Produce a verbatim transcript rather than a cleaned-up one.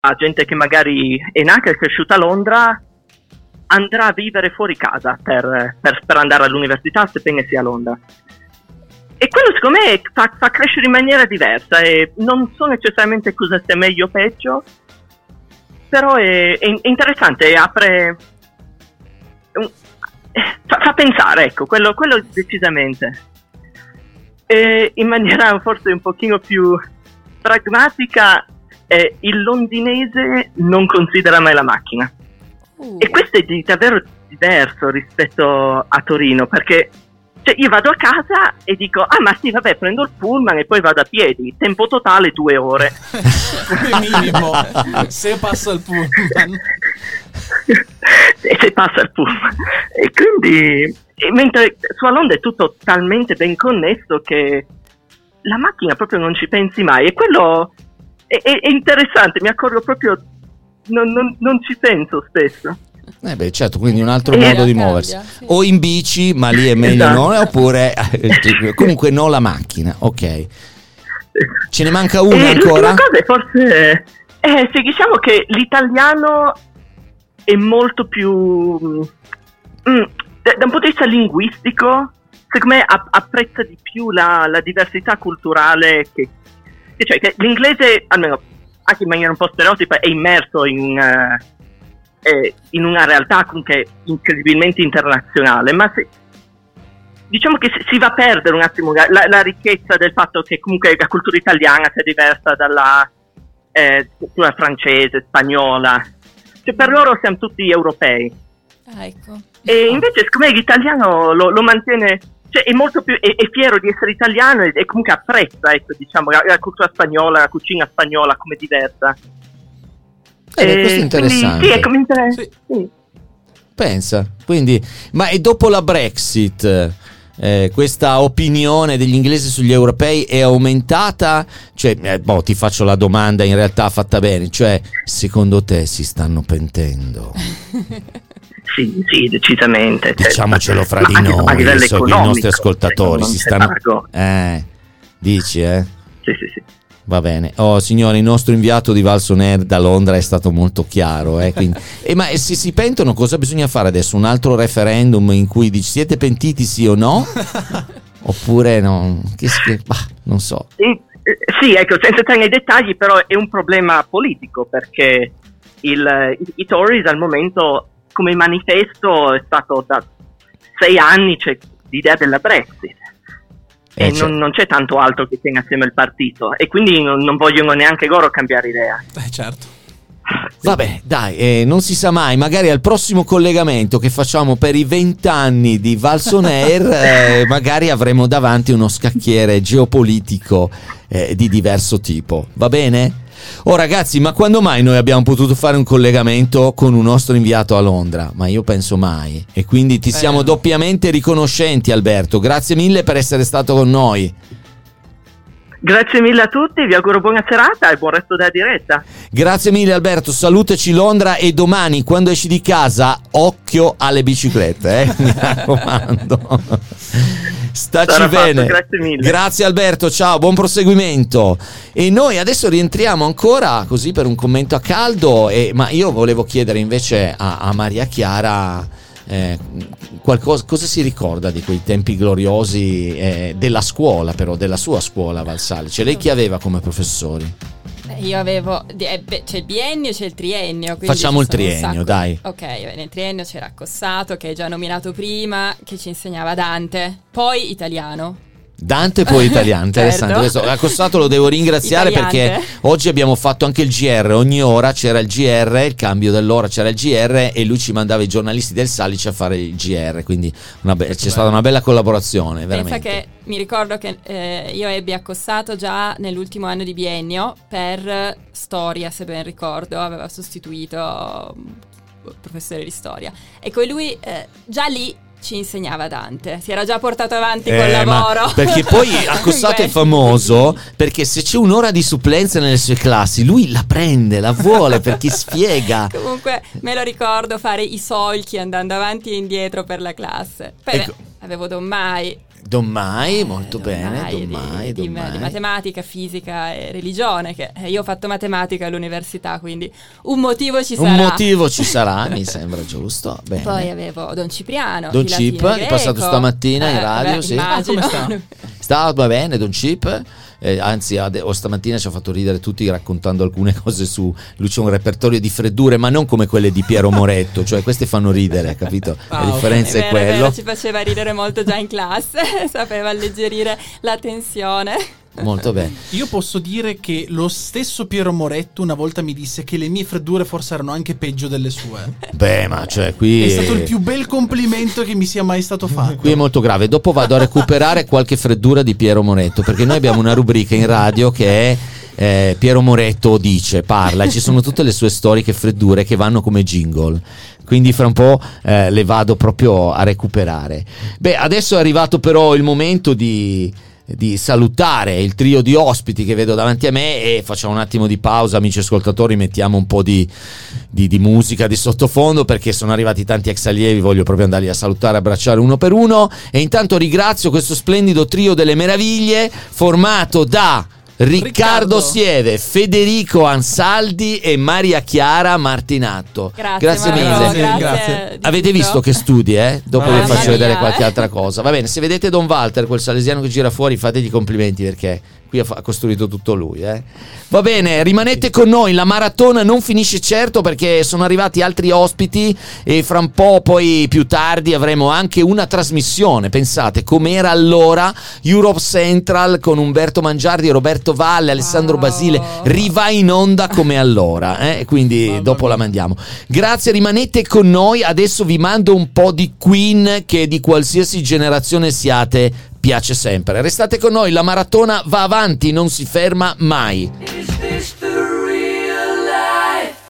gente che magari è nata e cresciuta a Londra andrà a vivere fuori casa per, per, per andare all'università, sebbene sia a Londra. E quello secondo me fa, fa crescere in maniera diversa, e non so necessariamente cosa sia meglio o peggio, però è, è, è interessante, e apre, fa, fa pensare, ecco, quello, quello decisamente. E in maniera forse un pochino più pragmatica, eh, il londinese non considera mai la macchina. Uh. E questo è di, davvero diverso rispetto a Torino, perché cioè, io vado a casa e dico, ah ma sì vabbè, prendo il pullman e poi vado a piedi, tempo totale due ore. Minimo, se passa il pullman. E se passa il pullman. E quindi, e mentre su a Londra è tutto talmente ben connesso che la macchina proprio non ci pensi mai, e quello è, è, è interessante, mi accorgo proprio, non, non, non ci penso spesso. Eh beh, certo, quindi un altro Eh, modo di cambia, muoversi. sì. O in bici, ma lì è meglio Esatto. non, oppure comunque no la macchina, ok. Ce ne manca una E ancora? l'ultima cosa è forse, eh, sì, diciamo che l'italiano è molto più, mm, da, da un punto di vista linguistico, secondo me app- apprezza di più la, la diversità culturale, che, che cioè che l'inglese, almeno anche in maniera un po' stereotipa, è immerso in, uh, eh, in una realtà comunque incredibilmente internazionale, ma se, diciamo che si, si va a perdere un attimo la, la ricchezza del fatto che comunque la cultura italiana sia diversa dalla eh, cultura francese, spagnola, cioè per loro siamo tutti europei. Ah, ecco. E invece secondo me l'italiano lo, lo mantiene, cioè è molto più, è, è fiero di essere italiano, e, e comunque apprezza, ecco, diciamo, la, la cultura spagnola, la cucina spagnola come diversa. Eh, beh, questo è interessante. Quindi, sì, è come inter- Sì. sì. Pensa, quindi, ma e dopo la Brexit, eh, questa opinione degli inglesi sugli europei è aumentata? Cioè, eh, boh, ti faccio la domanda in realtà fatta bene, cioè, secondo te si stanno pentendo? Sì, sì, decisamente. Cioè, Diciamocelo fra ma di anche a noi, livello adesso che i economico, nostri ascoltatori cioè, si non c'è stanno... paragone. Eh, dici, eh? Sì, sì, sì. Va bene. Oh, signori, il nostro inviato di Valsoner da Londra è stato molto chiaro. Eh? Quindi, eh, ma se si pentono, cosa bisogna fare adesso? Un altro referendum in cui dici siete pentiti sì o no? Oppure no? Che, che, bah, non so. Sì, eh, sì, ecco, senza entrare nei dettagli, però è un problema politico, perché il, i, i Tories al momento, come manifesto, è stato da sei anni c'è l'idea della Brexit. Eh, E cioè- non, non c'è tanto altro che tenga assieme il partito, e quindi non, non vogliono neanche loro cambiare idea. Eh, certo. Vabbè, dai, eh, non si sa mai, magari al prossimo collegamento che facciamo per i vent'anni di Valsoner, eh, magari avremo davanti uno scacchiere geopolitico eh, di diverso tipo, va bene? Oh ragazzi, ma quando mai noi abbiamo potuto fare un collegamento con un nostro inviato a Londra? Ma io penso mai, e quindi ti siamo Eh. doppiamente riconoscenti, Alberto, grazie mille per essere stato con noi. Grazie mille a tutti, vi auguro buona serata e buon resto della diretta. Grazie mille Alberto, salutaci Londra, e domani quando esci di casa occhio alle biciclette, eh? Mi raccomando. Staci Sarà fatto, bene. grazie mille. Grazie Alberto, ciao, buon proseguimento. E noi adesso rientriamo ancora così per un commento a caldo, e, ma io volevo chiedere invece a, a Maria Chiara eh, qualcosa, cosa si ricorda di quei tempi gloriosi eh, della scuola, però della sua scuola Valsale, cioè lei chi aveva come professori? Eh, Io avevo, di- eh, beh, c'è il biennio e c'è il triennio. quindi Facciamo il ci sono un triennio, sacco- dai. Ok, beh, nel triennio c'era Cossato, che hai già nominato prima, che ci insegnava Dante, poi italiano. Dante poi italiano, interessante. Certo. Questo, Accostato lo devo ringraziare Italiante. perché oggi abbiamo fatto anche il G R, ogni ora c'era il G R, il cambio dell'ora c'era il G R, e lui ci mandava i giornalisti del Salice a fare il G R, quindi una be- c'è stata una bella collaborazione, veramente. Pensa che mi ricordo che eh, io ebbi Accossato già nell'ultimo anno di biennio per storia, se ben ricordo, aveva sostituito il professore di storia, e con lui eh, già lì ci insegnava Dante, si era già portato avanti col Eh, ma lavoro. perché poi Accossato è Questo. famoso perché se c'è un'ora di supplenza nelle sue classi lui la prende, la vuole, perché spiega. Comunque me lo ricordo fare i solchi andando avanti e indietro per la classe. Poi Ecco. beh, avevo Don Mai. Don Mai, molto Don bene, Mai, Don di- Mai, di, Don Mai. di matematica, fisica e religione, che eh, io ho fatto matematica all'università, quindi un motivo ci sarà. Un motivo ci sarà, mi sembra giusto. Bene. Poi avevo Don Cipriano, Don di latino Cip, e che è greco. passato stamattina in Eh, radio, beh, sì. immagino. Ah, come sta? Sta va bene, Don Cip. Eh, anzi, ade- o stamattina ci ha fatto ridere tutti raccontando alcune cose su. Lui c'è un repertorio di freddure, ma non come quelle di Piero Moretto, cioè queste fanno ridere, capito? Ah, La ok. differenza È è, vero, è quello. vero, ci faceva ridere molto già in classe, sapeva alleggerire la tensione. Molto bene. Io posso dire che lo stesso Piero Moretto una volta mi disse che le mie freddure forse erano anche peggio delle sue. Beh, ma cioè qui È stato il più bel complimento che mi sia mai stato fatto. Qui è molto grave. Dopo vado a recuperare qualche freddura di Piero Moretto, perché noi abbiamo una rubrica in radio che è eh, Piero Moretto dice, parla, e ci sono tutte le sue storiche freddure che vanno come jingle. Quindi fra un po' eh, le vado proprio a recuperare. Beh, adesso è arrivato però il momento di di salutare il trio di ospiti che vedo davanti a me, e facciamo un attimo di pausa, amici ascoltatori, mettiamo un po' di, di, di musica di sottofondo, perché sono arrivati tanti ex allievi, voglio proprio andarli a salutare, abbracciare uno per uno, e intanto ringrazio questo splendido trio delle meraviglie formato da Riccardo, Riccardo Sieve, Federico Ansaldi e Maria Chiara Martinatto. Grazie, mille. Mauro, Grazie. grazie di Avete tutto. visto che studi, eh? Dopo Mamma vi faccio mia, vedere eh. qualche altra cosa. Va bene, se vedete Don Walter, quel salesiano che gira fuori, fategli complimenti, perché qui ha, fa- ha costruito tutto lui, eh? Va bene, rimanete con noi, la maratona non finisce certo, perché sono arrivati altri ospiti e fra un po', poi più tardi, avremo anche una trasmissione. Pensate com'era allora Europe Central con Umberto Mangiardi, Roberto Valle, Alessandro Wow. Basile, rivà in onda come allora, eh? Quindi Mamma dopo mia. la mandiamo. Grazie, rimanete con noi. Adesso vi mando un po' di Queen, che di qualsiasi generazione siate piace sempre. Restate con noi, la maratona va avanti, non si ferma mai. Is this